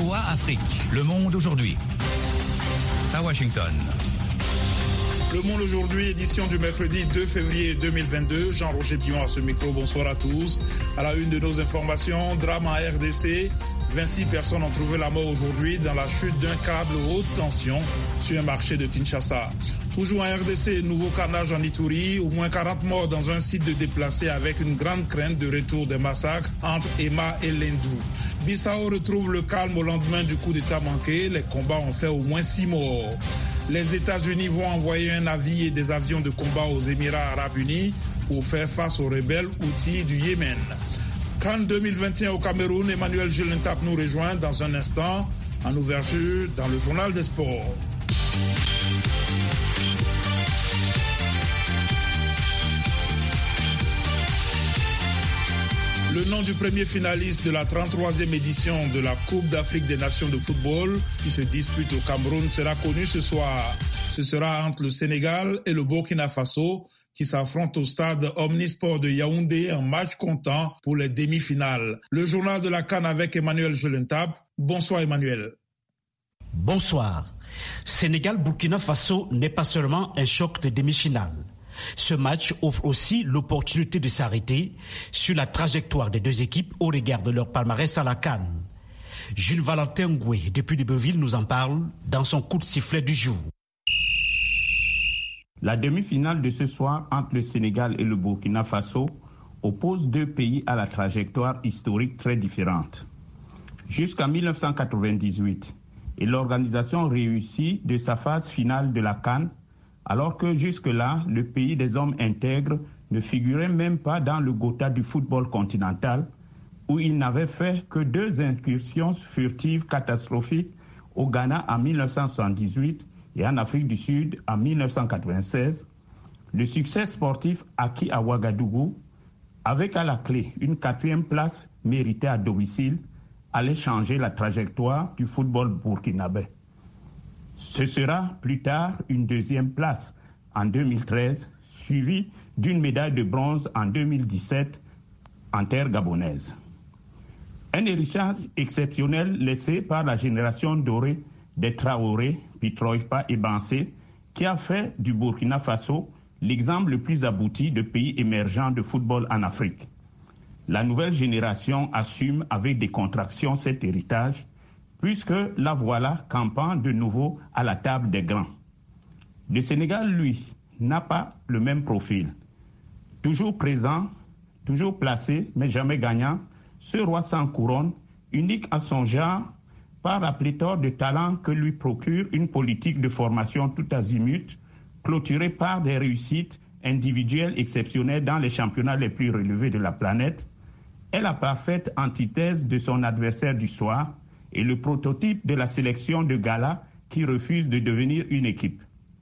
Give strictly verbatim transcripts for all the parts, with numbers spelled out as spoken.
V O A Afrique. Le monde aujourd'hui. À Washington. Le Monde aujourd'hui, édition du mercredi deux février deux mille vingt-deux. Jean-Roger Pion à ce micro, bonsoir à tous. À la une de nos informations, drame en R D C. vingt-six personnes ont trouvé la mort aujourd'hui dans la chute d'un câble haute tension sur un marché de Kinshasa. Toujours en R D C, nouveau carnage en Ituri, au moins quarante morts dans un site de déplacés avec une grande crainte de retour des massacres entre Emma et Lendou. Bissau retrouve le calme au lendemain du coup d'État manqué. Les combats ont fait au moins six morts. Les États-Unis vont envoyer un navire et des avions de combat aux Émirats arabes unis pour faire face aux rebelles Houthis du Yémen. Cannes deux mille vingt et un au Cameroun, Emmanuel Gelentap nous rejoint dans un instant en ouverture dans le journal des sports. Le nom du premier finaliste de la trente-troisième édition de la Coupe d'Afrique des Nations de football qui se dispute au Cameroun sera connu ce soir. Ce sera entre le Sénégal et le Burkina Faso qui s'affrontent au stade Omnisport de Yaoundé, un match comptant pour les demi-finales. Le journal de la Cannes avec Emmanuel Gelentap. Bonsoir Emmanuel. Bonsoir. Sénégal-Burkina Faso n'est pas seulement un choc de demi-finale. Ce match offre aussi l'opportunité de s'arrêter sur la trajectoire des deux équipes au regard de leur palmarès à la CAN. Jules Valentin Ngoué, depuis Libreville, nous en parle dans son coup de sifflet du jour. La demi-finale de ce soir entre le Sénégal et le Burkina Faso oppose deux pays à la trajectoire historique très différente. Jusqu'en mille neuf cent quatre-vingt-dix-huit, et l'organisation réussit de sa phase finale de la CAN, alors que jusque-là, le pays des hommes intègres ne figurait même pas dans le Gotha du football continental, où il n'avait fait que deux incursions furtives catastrophiques au Ghana en mille neuf cent soixante-dix-huit et en Afrique du Sud en mille neuf cent quatre-vingt-seize. Le succès sportif acquis à Ouagadougou, avec à la clé une quatrième place méritée à domicile, allait changer la trajectoire du football burkinabé. Ce sera plus tard une deuxième place en deux mille treize, suivie d'une médaille de bronze en deux mille dix-sept en terre gabonaise. Un héritage exceptionnel laissé par la génération dorée des Traoré, Pitroipa et Bansé, qui a fait du Burkina Faso l'exemple le plus abouti de pays émergents de football en Afrique. La nouvelle génération assume avec décontraction cet héritage, puisque la voilà campant de nouveau à la table des grands. Le Sénégal, lui, n'a pas le même profil. Toujours présent, toujours placé, mais jamais gagnant, ce roi sans couronne, unique à son genre, par la pléthore de talents que lui procure une politique de formation tout azimut, clôturée par des réussites individuelles exceptionnelles dans les championnats les plus relevés de la planète, est la parfaite antithèse de son adversaire du soir, et le prototype de la sélection de gala qui refuse de devenir une équipe.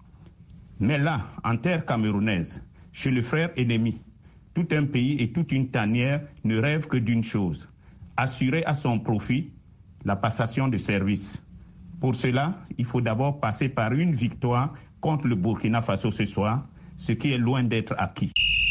Mais là, en terre camerounaise, chez le frère ennemi, tout un pays et toute une tanière ne rêvent que d'une chose, assurer à son profit la passation de service. Pour cela, il faut d'abord passer par une victoire contre le Burkina Faso ce soir, ce qui est loin d'être acquis.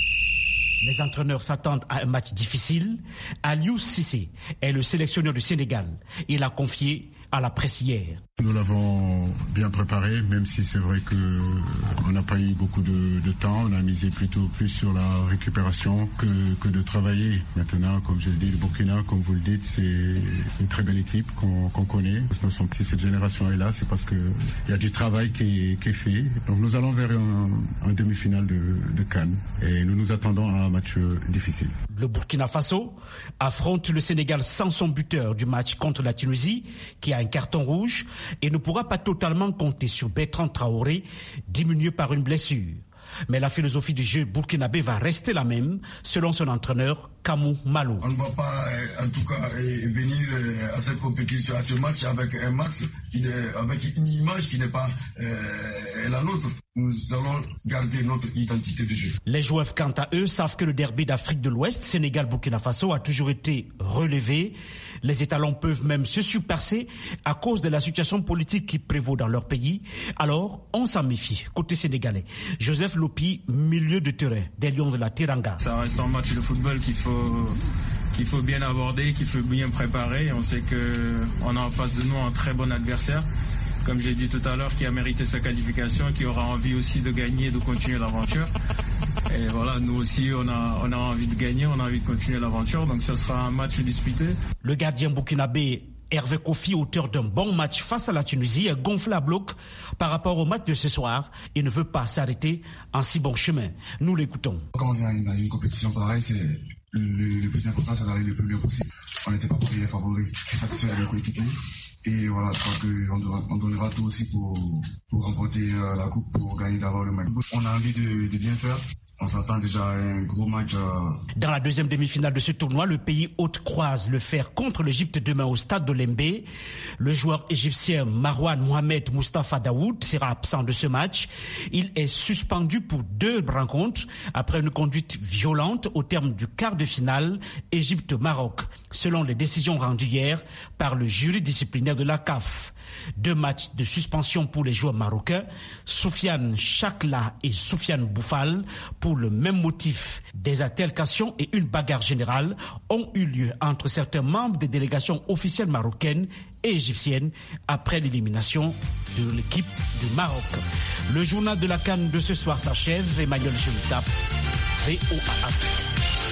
Les entraîneurs s'attendent à un match difficile. Aliou Cissé est le sélectionneur du Sénégal. Il a confié à la presse hier. Nous l'avons bien préparé, même si c'est vrai qu'on n'a pas eu beaucoup de, de temps. On a misé plutôt plus sur la récupération que, que de travailler. Maintenant, comme je le dis, le Burkina, comme vous le dites, c'est une très belle équipe qu'on, qu'on connaît. Si cette génération est là, c'est parce qu'il y a du travail qui est, qui est fait. Donc nous allons vers un, un demi-finale de, de Cannes et nous nous attendons à un match difficile. Le Burkina Faso affronte le Sénégal sans son buteur du match contre la Tunisie, qui a un carton rouge, et ne pourra pas totalement compter sur Bertrand Traoré, diminué par une blessure. Mais la philosophie du jeu burkinabé va rester la même, selon son entraîneur Kamou Malo. On ne va pas, en tout cas, venir à cette compétition, à ce match avec un masque, qui n'est, avec une image qui n'est pas euh, la nôtre. Nous allons garder notre identité de jeu. Les joueurs, quant à eux, savent que le derby d'Afrique de l'Ouest, Sénégal-Burkina Faso, a toujours été relevé. Les étalons peuvent même se surpasser à cause de la situation politique qui prévaut dans leur pays. Alors, on s'en méfie. Côté sénégalais, Joseph Lopi, milieu de terrain des Lions de la Teranga. Ça reste un match de football qu'il faut qu'il faut bien aborder, qu'il faut bien préparer. On sait qu'on a en face de nous un très bon adversaire, comme j'ai dit tout à l'heure, qui a mérité sa qualification, qui aura envie aussi de gagner et de continuer l'aventure. Et voilà, nous aussi, on a, on a envie de gagner, on a envie de continuer l'aventure, donc ce sera un match disputé. Le gardien burkinabé Hervé Kofi, auteur d'un bon match face à la Tunisie, est gonflé à bloc par rapport au match de ce soir et ne veut pas s'arrêter en si bon chemin. Nous l'écoutons. Quand on vient dans une compétition pareille, c'est le, le plus important, c'est d'arriver le plus bien possible. On n'était pas parmi les favoris. Je suis satisfait de mes coéquipiers. Et voilà, je crois qu'on donnera, on donnera tout aussi pour, pour remporter euh, la coupe, pour gagner d'abord le match. On a envie de, de bien faire. On s'attend déjà à un gros match. Euh... Dans la deuxième demi-finale de ce tournoi, le pays hôte croise le fer contre l'Égypte demain au stade de Lembe. Le joueur égyptien Marwan Mohamed Mustafa Daoud sera absent de ce match. Il est suspendu pour deux rencontres après une conduite violente au terme du quart de finale Égypte-Maroc, selon les décisions rendues hier par le jury disciplinaire de la C A F. Deux matchs de suspension pour les joueurs marocains, Soufiane Chakla et Soufiane Boufal, pour le même motif. Des altercations et une bagarre générale ont eu lieu entre certains membres des délégations officielles marocaines et égyptiennes après l'élimination de l'équipe du Maroc. Le journal de la CAN de ce soir s'achève. Emmanuel Chemita, V O A Afrique.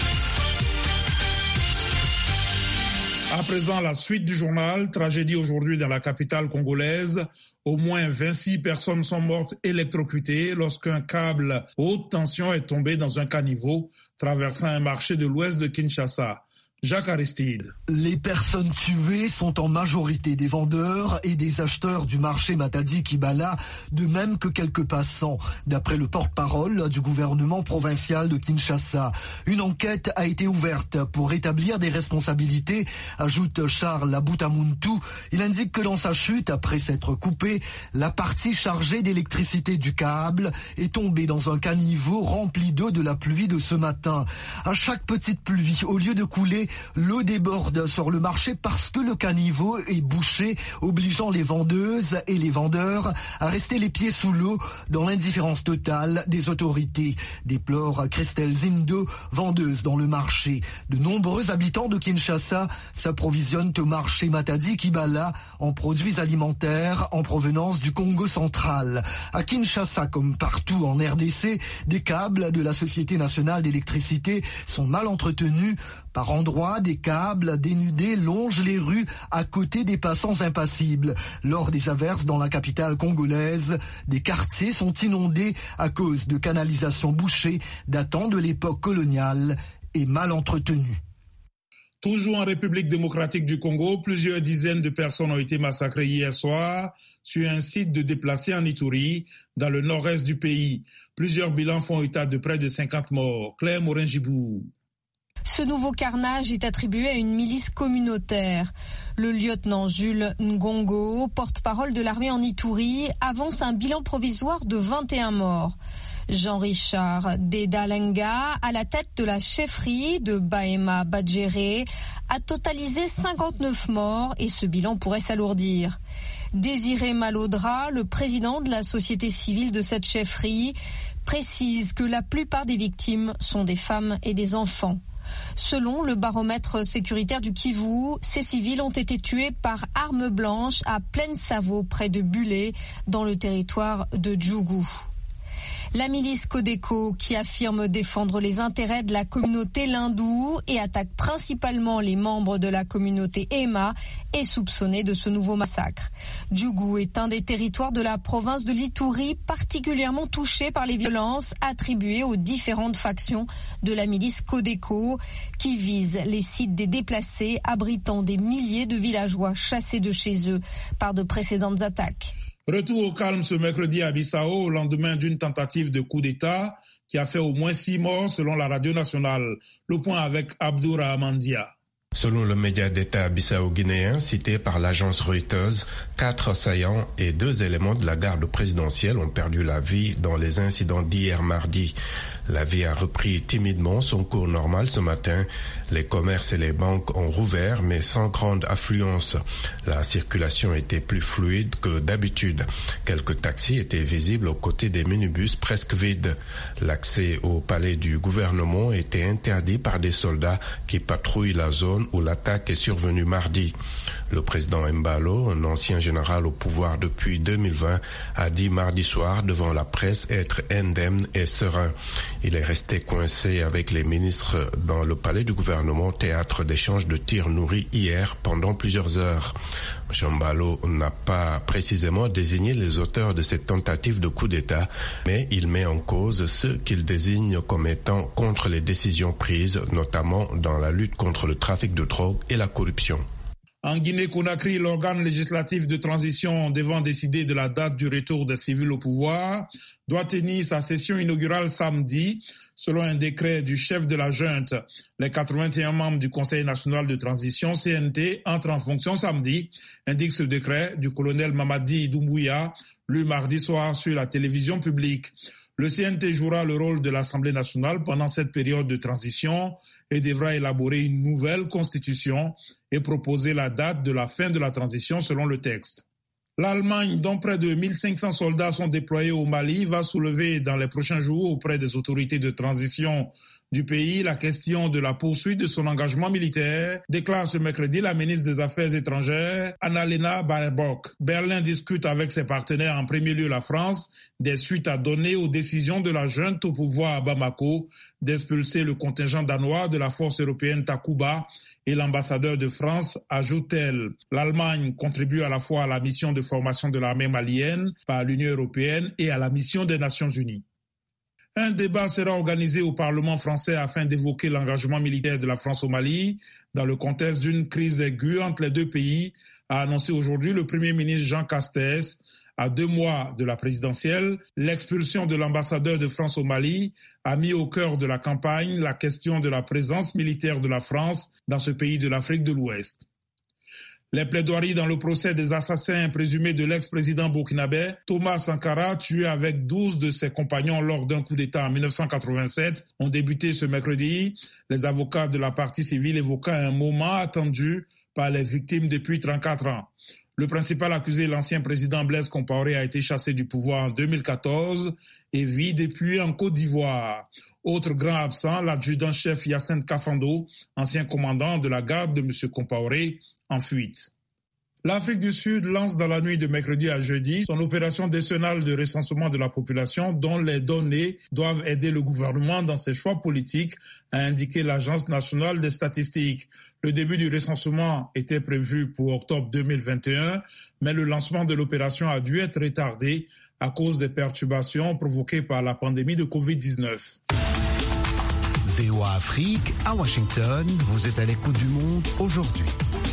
À présent, la suite du journal. Tragédie aujourd'hui dans la capitale congolaise. Au moins vingt-six personnes sont mortes électrocutées lorsqu'un câble haute tension est tombé dans un caniveau traversant un marché de l'ouest de Kinshasa. Jacques Aristide. Les personnes tuées sont en majorité des vendeurs et des acheteurs du marché Matadi Kibala, de même que quelques passants. D'après le porte-parole du gouvernement provincial de Kinshasa, une enquête a été ouverte pour établir des responsabilités, ajoute Charles Aboutamuntu. Il indique que dans sa chute, après s'être coupé, la partie chargée d'électricité du câble est tombée dans un caniveau rempli d'eau de la pluie de ce matin. À chaque petite pluie, au lieu de couler, l'eau déborde sur le marché parce que le caniveau est bouché, obligeant les vendeuses et les vendeurs à rester les pieds sous l'eau dans l'indifférence totale des autorités. Déplore Christelle Zindo, vendeuse dans le marché. De nombreux habitants de Kinshasa s'approvisionnent au marché Matadi Kibala en produits alimentaires en provenance du Congo central. À Kinshasa, comme partout en R D C, des câbles de la Société nationale d'électricité sont mal entretenus. Par endroits, des câbles dénudés longent les rues à côté des passants impassibles. Lors des averses dans la capitale congolaise, des quartiers sont inondés à cause de canalisations bouchées datant de l'époque coloniale et mal entretenues. Toujours en République démocratique du Congo, plusieurs dizaines de personnes ont été massacrées hier soir sur un site de déplacés en Ituri, dans le nord-est du pays. Plusieurs bilans font état de près de cinquante morts. Claire Morin-Gibou. Ce nouveau carnage est attribué à une milice communautaire. Le lieutenant Jules Ngongo, porte-parole de l'armée en Ituri, avance un bilan provisoire de vingt et un morts. Jean-Richard Dedalenga, à la tête de la chefferie de Bahema Badjéré, a totalisé cinquante-neuf morts et ce bilan pourrait s'alourdir. Désiré Malodra, le président de la société civile de cette chefferie, précise que la plupart des victimes sont des femmes et des enfants. Selon le baromètre sécuritaire du Kivu, ces civils ont été tués par armes blanches à Plaine-Savo, près de Bulé, dans le territoire de Djougou. La milice Codeco, qui affirme défendre les intérêts de la communauté Lindou et attaque principalement les membres de la communauté Emma, est soupçonnée de ce nouveau massacre. Djougou est un des territoires de la province de l'Ituri particulièrement touché par les violences attribuées aux différentes factions de la milice Codeco, qui visent les sites des déplacés abritant des milliers de villageois chassés de chez eux par de précédentes attaques. Retour au calme ce mercredi à Bissau, au lendemain d'une tentative de coup d'État qui a fait au moins six morts selon la radio nationale. Le point avec Abdou Rahmandia. Selon le média d'État bissau-guinéen cité par l'agence Reuters, quatre assaillants et deux éléments de la garde présidentielle ont perdu la vie dans les incidents d'hier mardi. La vie a repris timidement son cours normal ce matin. Les commerces et les banques ont rouvert, mais sans grande affluence. La circulation était plus fluide que d'habitude. Quelques taxis étaient visibles aux côtés des minibus presque vides. L'accès au palais du gouvernement était interdit par des soldats qui patrouillent la zone où l'attaque est survenue mardi. Le président Embalo, un ancien général au pouvoir depuis deux mille vingt, a dit mardi soir devant la presse être indemne et serein. Il est resté coincé avec les ministres dans le palais du gouvernement, théâtre d'échanges de tirs nourris hier pendant plusieurs heures. M. Embalo n'a pas précisément désigné les auteurs de cette tentative de coup d'État, mais il met en cause ceux qu'il désigne comme étant contre les décisions prises, notamment dans la lutte contre le trafic de drogue et la corruption. En Guinée-Conakry, l'organe législatif de transition devant décider de la date du retour des civils au pouvoir doit tenir sa session inaugurale samedi, selon un décret du chef de la junte. Les quatre-vingt-un membres du Conseil national de transition, C N T, entrent en fonction samedi, indique ce décret du colonel Mamadi Doumbouya, lu mardi soir sur la télévision publique. Le C N T jouera le rôle de l'Assemblée nationale pendant cette période de transition et devra élaborer une nouvelle constitution et proposer la date de la fin de la transition selon le texte. L'Allemagne, dont près de mille cinq cents soldats sont déployés au Mali, va soulever dans les prochains jours auprès des autorités de transition du pays la question de la poursuite de son engagement militaire, déclare ce mercredi la ministre des Affaires étrangères, Annalena Baerbock. Berlin discute avec ses partenaires, en premier lieu la France, des suites à donner aux décisions de la junte au pouvoir à Bamako d'expulser le contingent danois de la force européenne Takuba et l'ambassadeur de France, ajoute-t-elle. L'Allemagne contribue à la fois à la mission de formation de l'armée malienne par l'Union européenne et à la mission des Nations unies. Un débat sera organisé au Parlement français afin d'évoquer l'engagement militaire de la France au Mali dans le contexte d'une crise aiguë entre les deux pays, a annoncé aujourd'hui le Premier ministre Jean Castex. À deux mois de la présidentielle, l'expulsion de l'ambassadeur de France au Mali a mis au cœur de la campagne la question de la présence militaire de la France dans ce pays de l'Afrique de l'Ouest. Les plaidoiries dans le procès des assassins présumés de l'ex-président burkinabé Thomas Sankara, tué avec douze de ses compagnons lors d'un coup d'État en dix-neuf cent quatre-vingt-sept, ont débuté ce mercredi. Les avocats de la partie civile évoquant un moment attendu par les victimes depuis trente-quatre ans. Le principal accusé, l'ancien président Blaise Compaoré, a été chassé du pouvoir en deux mille quatorze et vit depuis en Côte d'Ivoire. Autre grand absent, l'adjudant-chef Hyacinthe Kafando, ancien commandant de la garde de M. Compaoré, en fuite. L'Afrique du Sud lance dans la nuit de mercredi à jeudi son opération décennale de recensement de la population dont les données doivent aider le gouvernement dans ses choix politiques, a indiqué l'Agence nationale des statistiques. Le début du recensement était prévu pour octobre deux mille vingt et un, mais le lancement de l'opération a dû être retardé à cause des perturbations provoquées par la pandémie de covid dix-neuf. V O A Afrique, à Washington, vous êtes à l'écoute du monde aujourd'hui.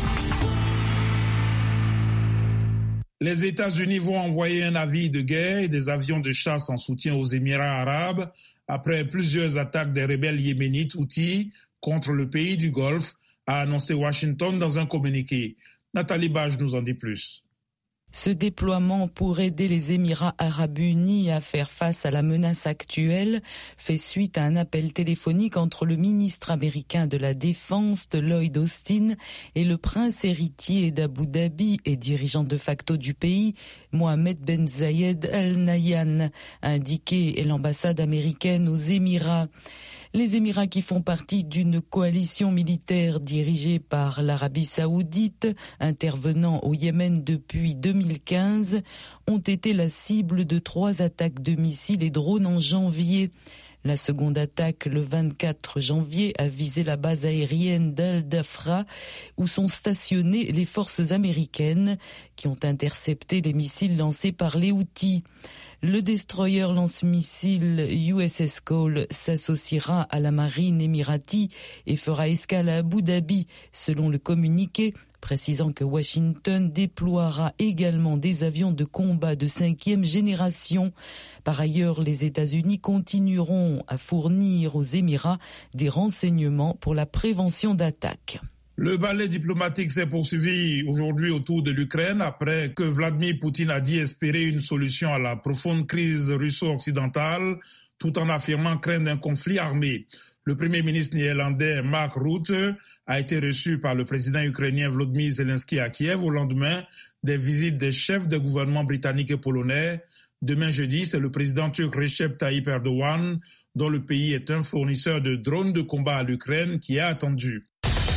Les États-Unis vont envoyer un navire de guerre et des avions de chasse en soutien aux Émirats arabes après plusieurs attaques des rebelles yéménites Houthis contre le pays du Golfe, a annoncé Washington dans un communiqué. Nathalie Bage nous en dit plus. Ce déploiement pour aider les Émirats arabes unis à faire face à la menace actuelle fait suite à un appel téléphonique entre le ministre américain de la Défense, de Lloyd Austin, et le prince héritier d'Abu Dhabi et dirigeant de facto du pays, Mohamed Ben Zayed Al Nahyan, a indiqué l'ambassade américaine aux Émirats. Les Émirats, qui font partie d'une coalition militaire dirigée par l'Arabie saoudite, intervenant au Yémen depuis deux mille quinze, ont été la cible de trois attaques de missiles et drones en janvier. La seconde attaque, le vingt-quatre janvier, a visé la base aérienne d'Al-Dafra, où sont stationnées les forces américaines, qui ont intercepté les missiles lancés par les Houthis. Le destroyer lance-missile U S S Cole s'associera à la marine émirati et fera escale à Abu Dhabi, selon le communiqué, précisant que Washington déploiera également des avions de combat de cinquième génération. Par ailleurs, les États-Unis continueront à fournir aux Émirats des renseignements pour la prévention d'attaques. Le ballet diplomatique s'est poursuivi aujourd'hui autour de l'Ukraine après que Vladimir Poutine a dit espérer une solution à la profonde crise russo-occidentale tout en affirmant craindre un conflit armé. Le Premier ministre néerlandais Mark Rutte a été reçu par le président ukrainien Volodymyr Zelensky à Kiev au lendemain des visites des chefs de gouvernement britanniques et polonais. Demain jeudi, c'est le président turc Recep Tayyip Erdogan, dont le pays est un fournisseur de drones de combat à l'Ukraine, qui est attendu.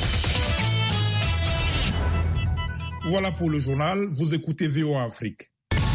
Voilà pour le journal, vous écoutez V O A Afrique.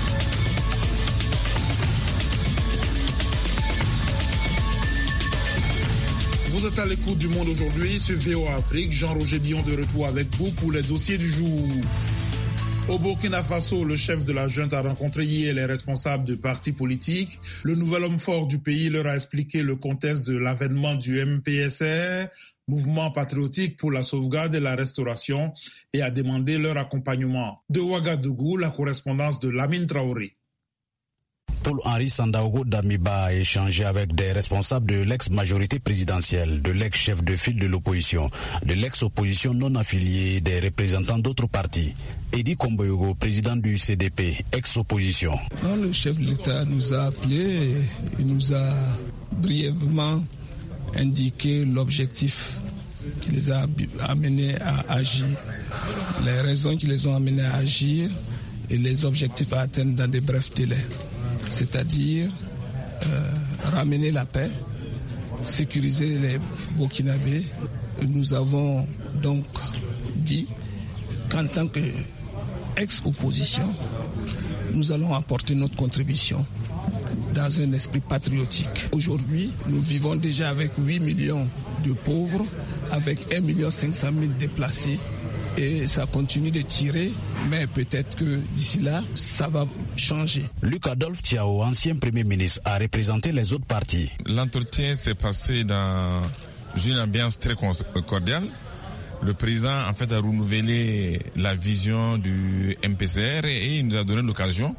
Vous êtes à l'écoute du Monde aujourd'hui sur V O A Afrique. Jean-Roger Billon de retour avec vous pour les dossiers du jour. Au Burkina Faso, le chef de la junte a rencontré hier les responsables de partis politiques. Le nouvel homme fort du pays leur a expliqué le contexte de l'avènement du M P S R, mouvement patriotique pour la sauvegarde et la restauration, et a demandé leur accompagnement. De Ouagadougou, la correspondance de Lamine Traoré. Paul-Henri Sandaogo Damiba a échangé avec des responsables de l'ex-majorité présidentielle, de l'ex-chef de file de l'opposition, de l'ex-opposition non affiliée, des représentants d'autres partis. Edi Komboyogo, président du C D P, ex-opposition. Non, le chef de l'État nous a appelés et il nous a brièvement indiqué l'objectif qui les a amenés à agir, les raisons qui les ont amenés à agir et les objectifs à atteindre dans des brefs délais. C'est-à-dire euh, ramener la paix, sécuriser les Burkinabés. Nous avons donc dit qu'en tant qu'ex-opposition, nous allons apporter notre contribution dans un esprit patriotique. Aujourd'hui, nous vivons déjà avec huit millions de pauvres, avec un million cinq cent mille déplacés. Et ça continue de tirer, mais peut-être que d'ici là, ça va changer. Luc Adolphe Thiaw, ancien Premier ministre, a représenté les autres partis. L'entretien s'est passé dans une ambiance très cordiale. Le président, en fait, a renouvelé la vision du M P C R et il nous a donné l'occasion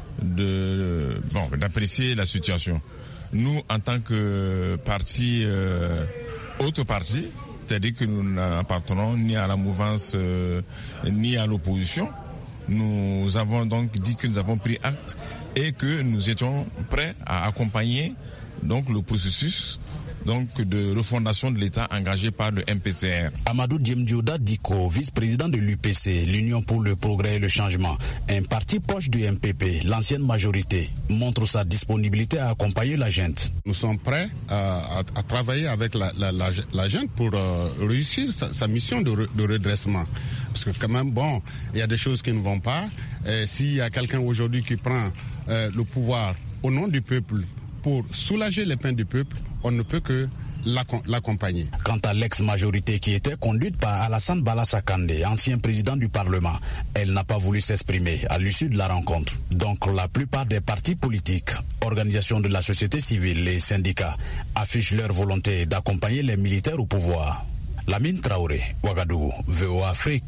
de, bon, d'apprécier la situation. Nous, en tant que parti, euh, autre parti, c'est-à-dire que nous n'appartenons ni à la mouvance euh, ni à l'opposition. Nous avons donc dit que nous avons pris acte et que nous étions prêts à accompagner donc le processus donc de refondation de l'État engagé par le M P C R. Amadou Djemdioda Diko, vice-président de l'U P C, l'Union pour le progrès et le changement, un parti proche du M P P, l'ancienne majorité, montre sa disponibilité à accompagner la junte. Nous sommes prêts à, à, à travailler avec la, la, la, la junte pour euh, réussir sa, sa mission de, re, de redressement. Parce que quand même, bon, il y a des choses qui ne vont pas. Et s'il y a quelqu'un aujourd'hui qui prend euh, le pouvoir au nom du peuple pour soulager les peines du peuple, on ne peut que l'accompagner. Quant à l'ex-majorité qui était conduite par Alassane Balassah Kandé, ancien président du Parlement, elle n'a pas voulu s'exprimer à l'issue de la rencontre. Donc la plupart des partis politiques, organisations de la société civile et syndicats affichent leur volonté d'accompagner les militaires au pouvoir. Lamine Traoré, Ouagadougou, V O A Afrique.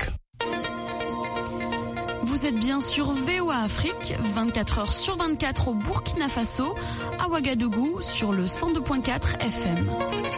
Vous êtes bien sur V O A Afrique, vingt-quatre heures sur vingt-quatre au Burkina Faso, à Ouagadougou sur le cent deux virgule quatre F M.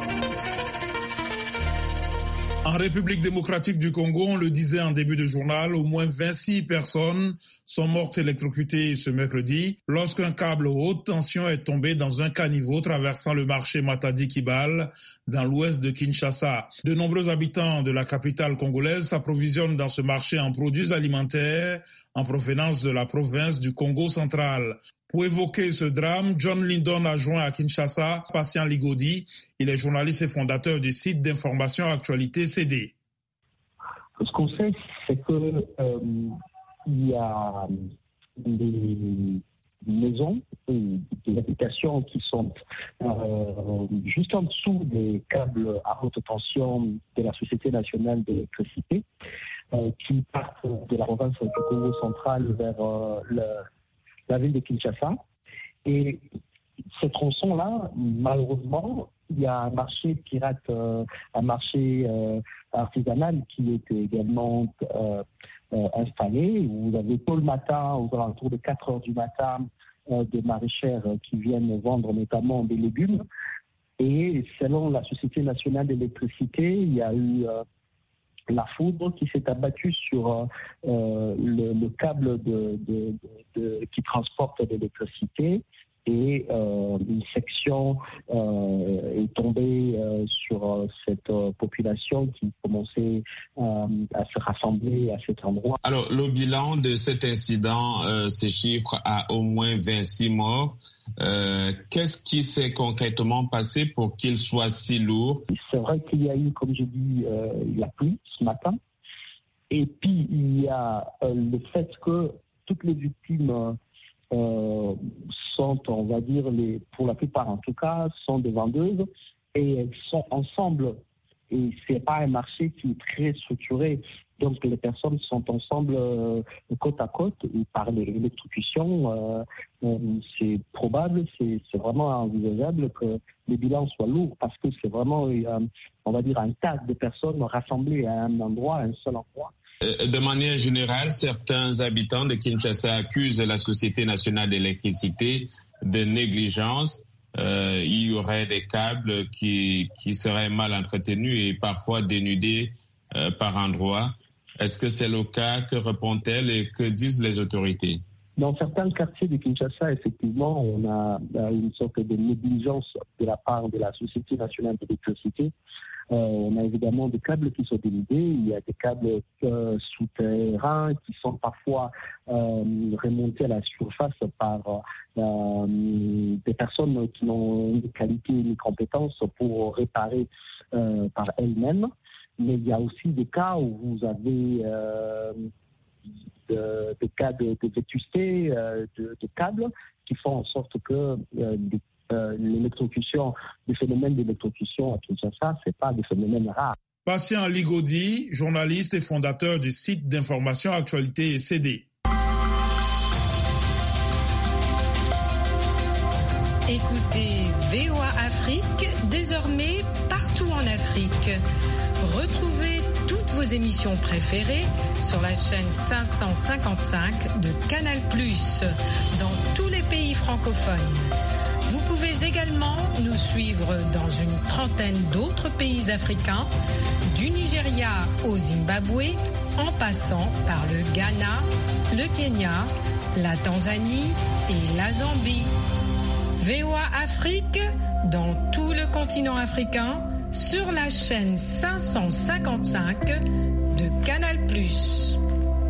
En République démocratique du Congo, on le disait en début de journal, au moins vingt-six personnes sont mortes électrocutées ce mercredi lorsqu'un câble haute tension est tombé dans un caniveau traversant le marché Matadi-Kibale dans l'ouest de Kinshasa. De nombreux habitants de la capitale congolaise s'approvisionnent dans ce marché en produits alimentaires en provenance de la province du Congo central. Pour évoquer ce drame, John Lindon a joint à Kinshasa Patient Ligodi. Il est journaliste et fondateur du site d'information Actualité C D. Ce qu'on sait, c'est que euh, il y a des maisons et des habitations qui sont euh, juste en dessous des câbles à haute tension de la Société nationale d'électricité euh, qui partent de la province du Congo central vers euh, le la ville de Kinshasa. Et ces tronçons-là, malheureusement, il y a un marché pirate, euh, un marché euh, artisanal qui est également euh, euh, installé. Vous avez tôt le matin, aux alentours de quatre heures du matin, euh, des maraîchères qui viennent vendre notamment des légumes. Et selon la Société nationale d'électricité, il y a eu euh, la foudre qui s'est abattue sur euh, le, le câble de, de, de, de, qui transporte de l'électricité et euh, une section euh, est tombée euh, sur euh, cette euh, population qui commençait euh, à se rassembler à cet endroit. Alors, le bilan de cet incident euh, se chiffre à au moins vingt-six morts. Euh, qu'est-ce qui s'est concrètement passé pour qu'il soit si lourd? C'est vrai qu'il y a eu, comme je dis, euh, la pluie ce matin. Et puis, il y a euh, le fait que toutes les victimes euh, sont, on va dire, les, pour la plupart en tout cas, sont des vendeuses et elles sont ensemble. Et ce n'est pas un marché qui est très structuré. Donc, les personnes sont ensemble euh, côte à côte et par l'électrocution, euh, euh, c'est probable, c'est, c'est vraiment envisageable que le bilan soit lourd parce que c'est vraiment, euh, on va dire, un tas de personnes rassemblées à un endroit, à un seul endroit. De manière générale, certains habitants de Kinshasa accusent la Société nationale d'électricité de négligence. Euh, il y aurait des câbles qui, qui seraient mal entretenus et parfois dénudés euh, par endroits. Est-ce que c'est le cas? Que répond-elle et que disent les autorités? Dans certains quartiers de Kinshasa, effectivement, on a une sorte de négligence de la part de la Société nationale d'électricité. Euh, on a évidemment des câbles qui sont dénudés, il y a des câbles euh, souterrains qui sont parfois euh, remontés à la surface par euh, des personnes qui n'ont ni qualité ni compétences pour réparer euh, par elles-mêmes. Mais il y a aussi des cas où vous avez euh, de, des cas de, de vétusté euh, de, de câbles qui font en sorte que euh, des Euh, l'électrocution, le phénomène d'électrocution à Kinshasa, c'est pas des phénomènes rares. Patient Ligodi, journaliste et fondateur du site d'information Actualité et C D. Écoutez V O A Afrique, désormais partout en Afrique. Retrouvez toutes vos émissions préférées sur la chaîne cinq cent cinquante-cinq de Canal plus, dans tous les pays francophones. Vous pouvez également nous suivre dans une trentaine d'autres pays africains, du Nigeria au Zimbabwe, en passant par le Ghana, le Kenya, la Tanzanie et la Zambie. V O A Afrique, dans tout le continent africain, sur la chaîne cinq cent cinquante-cinq de Canal plus.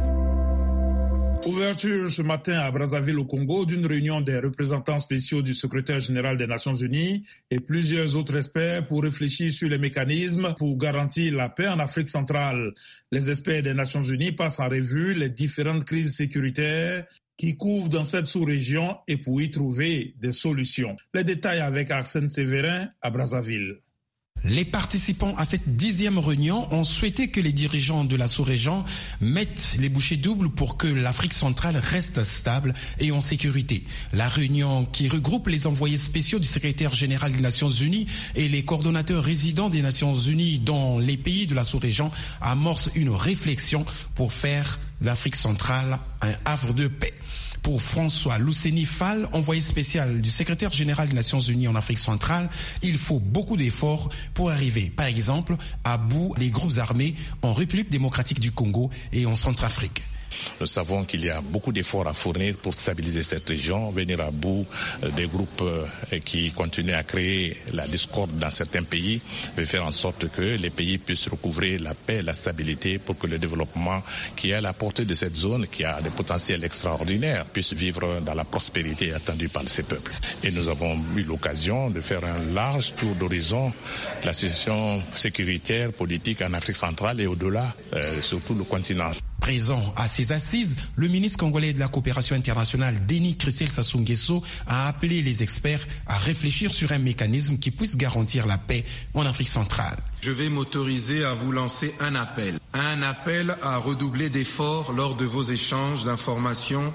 Ouverture ce matin à Brazzaville au Congo d'une réunion des représentants spéciaux du secrétaire général des Nations Unies et plusieurs autres experts pour réfléchir sur les mécanismes pour garantir la paix en Afrique centrale. Les experts des Nations Unies passent en revue les différentes crises sécuritaires qui couvrent dans cette sous-région et pour y trouver des solutions. Les détails avec Arsène Séverin à Brazzaville. Les participants à cette dixième réunion ont souhaité que les dirigeants de la sous-région mettent les bouchées doubles pour que l'Afrique centrale reste stable et en sécurité. La réunion, qui regroupe les envoyés spéciaux du secrétaire général des Nations Unies et les coordonnateurs résidents des Nations Unies dans les pays de la sous-région, amorce une réflexion pour faire l'Afrique centrale un havre de paix. Pour François Lousseni Fall, envoyé spécial du secrétaire général des Nations Unies en Afrique centrale, il faut beaucoup d'efforts pour arriver, par exemple, à bout des groupes armés en République démocratique du Congo et en Centrafrique. Nous savons qu'il y a beaucoup d'efforts à fournir pour stabiliser cette région, venir à bout des groupes qui continuent à créer la discorde dans certains pays, et faire en sorte que les pays puissent recouvrer la paix et la stabilité pour que le développement qui est à la portée de cette zone, qui a des potentiels extraordinaires, puisse vivre dans la prospérité attendue par ces peuples. Et nous avons eu l'occasion de faire un large tour d'horizon, la situation sécuritaire, politique en Afrique centrale et au-delà, euh, sur tout le continent. Présent à ces assises, le ministre congolais de la coopération internationale, Denis Christel Sassou Nguesso, a appelé les experts à réfléchir sur un mécanisme qui puisse garantir la paix en Afrique centrale. Je vais m'autoriser à vous lancer un appel. Un appel à redoubler d'efforts lors de vos échanges d'informations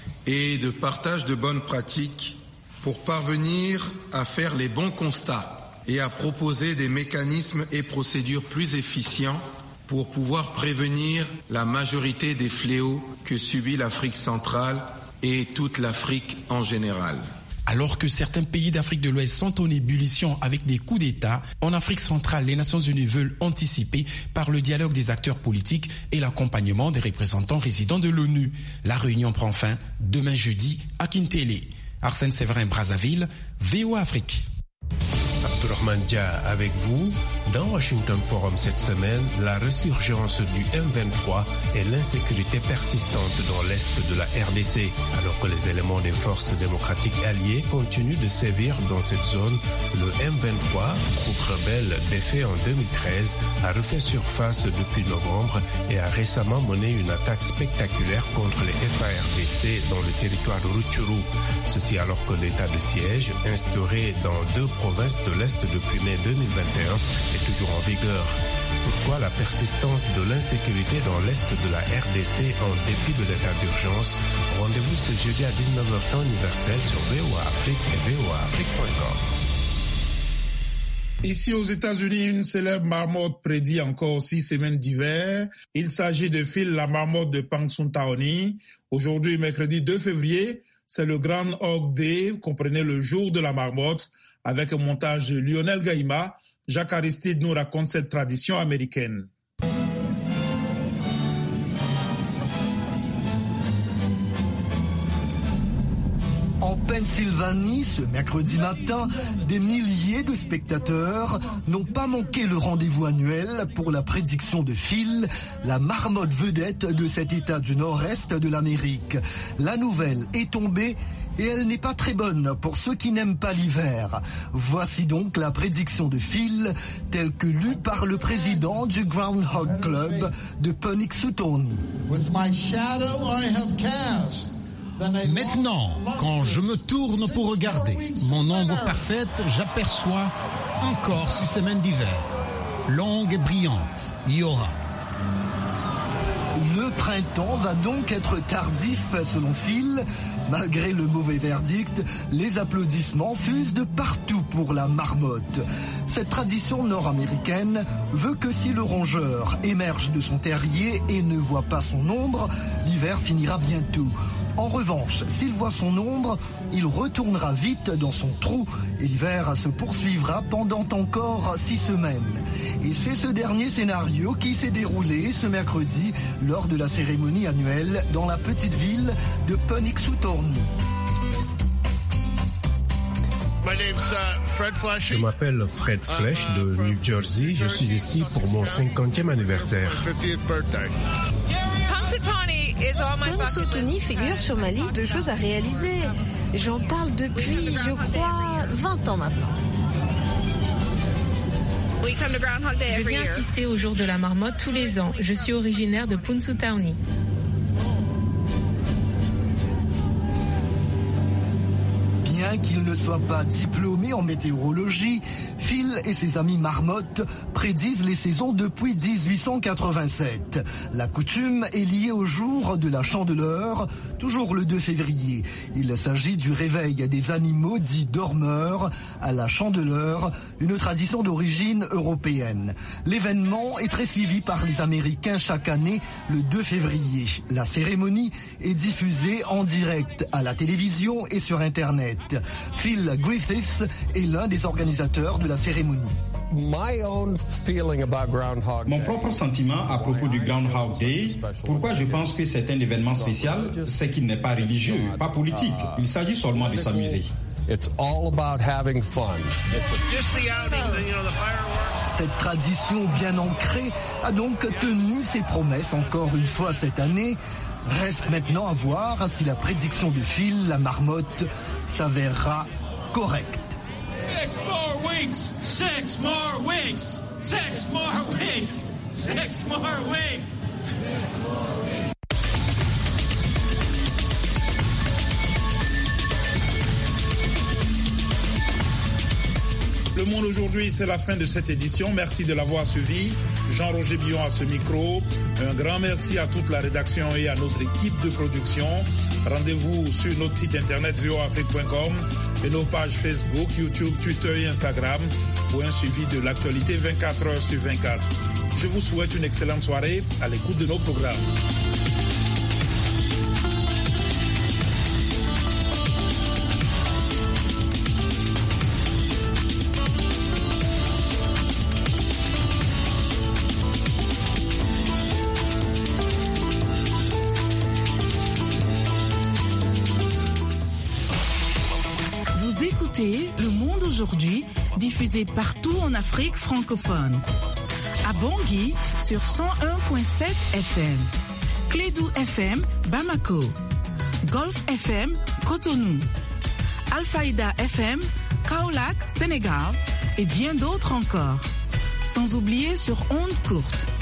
et de partage de bonnes pratiques pour parvenir à faire les bons constats et à proposer des mécanismes et procédures plus efficients pour pouvoir prévenir la majorité des fléaux que subit l'Afrique centrale et toute l'Afrique en général. Alors que certains pays d'Afrique de l'Ouest sont en ébullition avec des coups d'État, en Afrique centrale, les Nations Unies veulent anticiper par le dialogue des acteurs politiques et l'accompagnement des représentants résidents de l'ONU. La réunion prend fin demain jeudi à Kintélé. Arsène Séverin, Brazzaville, V O A Afrique. Abdourahmane Dia avec vous. Dans Washington Forum cette semaine, la résurgence du M vingt-trois et l'insécurité persistante dans l'est de la R D C. Alors que les éléments des forces démocratiques alliées continuent de sévir dans cette zone, le M vingt-trois, groupe rebelle défait en deux mille treize, a refait surface depuis novembre et a récemment mené une attaque spectaculaire contre les F A R D C dans le territoire de Rutshuru. Ceci alors que l'état de siège, instauré dans deux provinces de l'Est depuis mai deux mille vingt et un, est toujours en vigueur. Pourquoi la persistance de l'insécurité dans l'Est de la R D C en dépit de l'état d'urgence? Rendez-vous ce jeudi à dix-neuf heures temps universel sur V O A Afrique et V O A Afrique point com. Ici aux États-Unis, une célèbre marmotte prédit encore six semaines d'hiver. Il s'agit de Phil, la marmotte de Punxsutawney. Aujourd'hui, mercredi deux février, c'est le Grand Hog Day, comprenez le jour de la marmotte, avec un montage de Lionel Gaïma. Jacques Aristide nous raconte cette tradition américaine. En Pennsylvanie, ce mercredi matin, des milliers de spectateurs n'ont pas manqué le rendez-vous annuel pour la prédiction de Phil, la marmotte vedette de cet État du nord-est de l'Amérique. La nouvelle est tombée et elle n'est pas très bonne pour ceux qui n'aiment pas l'hiver. Voici donc la prédiction de Phil, telle que lue par le président du Groundhog Club de Punxsutawney. With my shadow I have cast. Maintenant, quand je me tourne pour regarder mon ombre parfaite, j'aperçois encore six semaines d'hiver, longues et brillantes. Il y aura. Le printemps va donc être tardif selon Phil. Malgré le mauvais verdict, les applaudissements fusent de partout pour la marmotte. Cette tradition nord-américaine veut que si le rongeur émerge de son terrier et ne voit pas son ombre, l'hiver finira bientôt. En revanche, s'il voit son ombre, il retournera vite dans son trou et l'hiver se poursuivra pendant encore six semaines. Et c'est ce dernier scénario qui s'est déroulé ce mercredi lors de la cérémonie annuelle dans la petite ville de Punxsutawney. Je m'appelle Fred Flesh de New Jersey. Je suis ici pour mon cinquantième anniversaire. Punxsutawney figure sur ma liste de choses à réaliser. J'en parle depuis, je crois, vingt ans maintenant. Je viens assister au jour de la marmotte tous les ans. Je suis originaire de Punxsutawney. Bien qu'il ne soit pas diplômé en météorologie, Phil et ses amis marmottes prédisent les saisons depuis dix-huit cent quatre-vingt-sept. La coutume est liée au jour de la Chandeleur, toujours le deux février. Il s'agit du réveil des animaux dits dormeurs à la Chandeleur, une tradition d'origine européenne. L'événement est très suivi par les Américains chaque année le deux février. La cérémonie est diffusée en direct à la télévision et sur Internet. Phil Griffiths est l'un des organisateurs de la cérémonie. Mon propre sentiment à propos du Groundhog Day, pourquoi je pense que c'est un événement spécial, c'est qu'il n'est pas religieux, pas politique. Il s'agit seulement de s'amuser. Cette tradition bien ancrée a donc tenu ses promesses encore une fois cette année. Reste maintenant à voir si la prédiction de Phil, la marmotte, s'avérera correcte. Six more weeks! Six more weeks! Six more weeks! Six more weeks! Le Monde aujourd'hui, c'est la fin de cette édition. Merci de l'avoir suivi. Jean-Roger Billon à ce micro. Un grand merci à toute la rédaction et à notre équipe de production. Rendez-vous sur notre site internet v o a afrique point com et nos pages Facebook, YouTube, Twitter et Instagram pour un suivi de l'actualité vingt-quatre heures sur vingt-quatre. Je vous souhaite une excellente soirée à l'écoute de nos programmes. aujourd'hui, diffusée partout en Afrique francophone. À Bangui sur cent un virgule sept F M. Clédou F M, Bamako. Golf F M, Cotonou. Alfaïda F M, Kaolack, Sénégal et bien d'autres encore. Sans oublier sur ondes courtes.